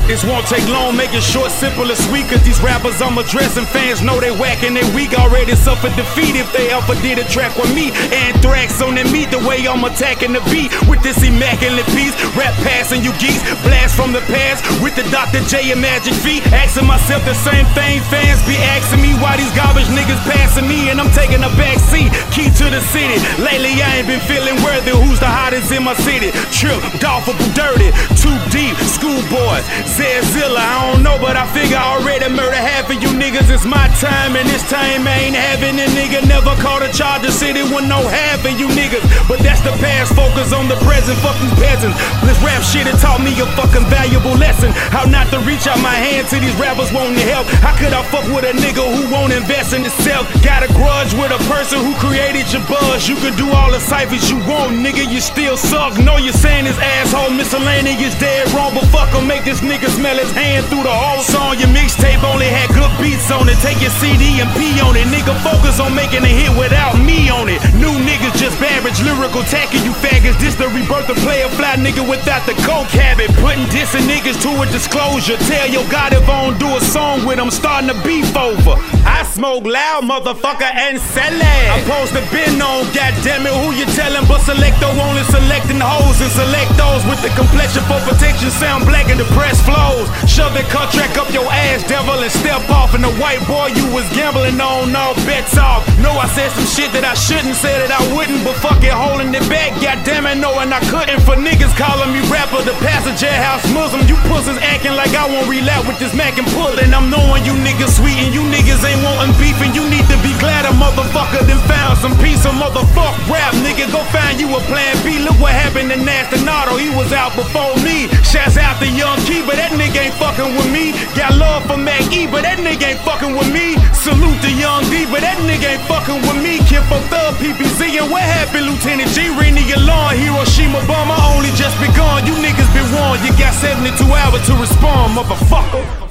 This won't take long, make it short, simple and sweet. Cause these rappers I'm addressing, fans know they whack and they weak. Already suffered defeat if they ever did a track with me. Anthrax on their meat, the way I'm attacking the beat. With this immaculate piece, rap passing you geeks. Blast from the past with the Dr. J and Magic Feet. Asking myself the same thing, fans be asking me why these garbage niggas passing me. And I'm taking a back seat, key to the city. Lately I ain't been feeling worthy. Who's the hottest in my city? Trip, Dolphin, Dirty, Too Deep, Schoolboy, Zilla. I don't know, but I figure I already murder half of you niggas. It's my time, and this time I ain't having a nigga. Never caught a charge of city with no half of you niggas. But that's the past, focus on the present. Fuck these peasants. This rap shit it taught me a fucking valuable lesson. How not to reach out my hand to these rappers wanting to help. How could I fuck with a nigga who won't invest in himself? Got a grudge with a person who created your buzz. You can do all the ciphers you want, nigga, you still suck. Know you're saying this asshole miscellaneous dead wrong, but fuck him, make this nigga smell his hand through the whole song. Your mixtape only had good beats on it. Take your CD and pee on it. Nigga, focus on making a hit without me on it. New niggas just average, lyrical tackle you faggots. This the rebirth of player fly nigga without the coke habit. Putting dissing niggas to a disclosure. Tell your God if I don't do a song with him, starting to beef over. I smoke loud, motherfucker, and sell it. I'm supposed to been on, goddammit, who you telling? But Selecto only selecting hoes and select those with the complexion for protection. Sound black and depressed flows. Shove that contract up your ass, devil, and step off. And the white boy you was gambling on, all bets off. Know I said some shit that I shouldn't, say that I wouldn't, but fuck it, holding it back, goddammit, knowing I couldn't. For niggas calling me rapper, the pastor jailhouse Muslim. You pussies acting like I won't relapse with this Mac and pull. And I'm knowing you niggas sweet and you niggas ain't wanting beef. And you need to be glad a motherfucker done found some peace. A motherfuck rap, nigga, go find you a plan B. Look what happened to Nastinado, he was out before me. Shouts out to Young Key, but that nigga ain't fucking with me. Got love for Mac E, but that nigga ain't fucking with me. Salute to Young D, but that nigga ain't fucking with me. Kid for Thug, PPZ, and what happened, Lieutenant G? Ring the alarm, Hiroshima bomber only just begun. You niggas been warned, you got 72 hours to respond, motherfucker.